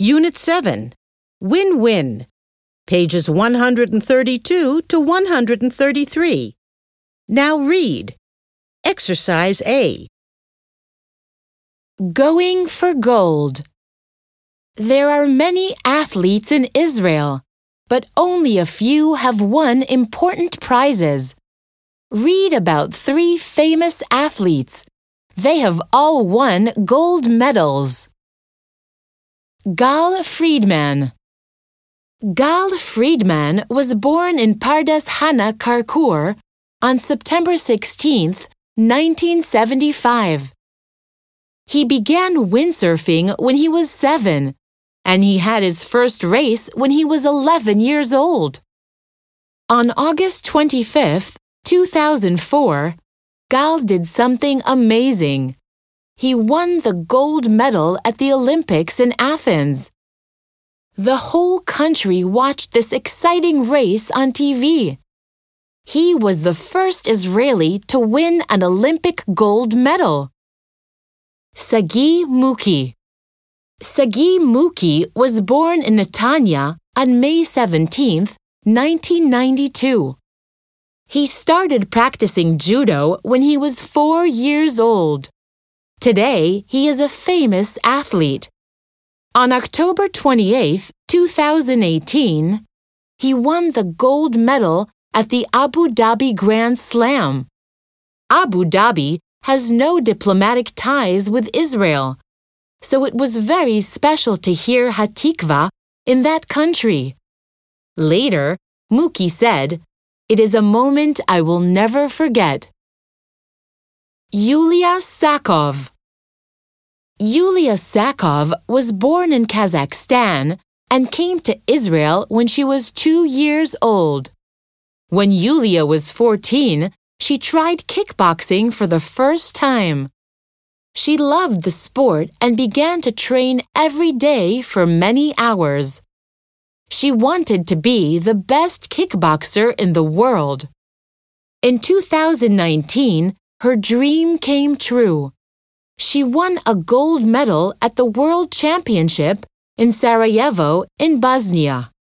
Unit 7, Win-Win, pages 132 to 133. Now read. Exercise A. Going for gold. There are many athletes in Israel, but only a few have won important prizes. Read about 3 famous athletes. They have all won gold medals. Gal Friedman. Gal Friedman was born in Pardes Hana, Karkur, on September 16, 1975. He began windsurfing when he was 7, and he had his first race when he was 11 years old. On August 25, 2004, Gal did something amazing. He won the gold medal at the Olympics in Athens. The whole country watched this exciting race on TV. He was the first Israeli to win an Olympic gold medal. Sagi Muki. Sagi Muki was born in Netanya on May 17, 1992. He started practicing judo when he was 4 years old. Today, he is a famous athlete. On October 28, 2018, he won the gold medal at the Abu Dhabi Grand Slam. Abu Dhabi has no diplomatic ties with Israel, so it was very special to hear Hatikva in that country. Later, Muki said, "It is a moment I will never forget." Yulia Sakov. Yulia Sakov was born in Kazakhstan and came to Israel when she was 2 years old. When Yulia was 14, she tried kickboxing for the first time. She loved the sport and began to train every day for many hours. She wanted to be the best kickboxer in the world. In 2019, her dream came true. She won a gold medal at the World Championship in Sarajevo in Bosnia.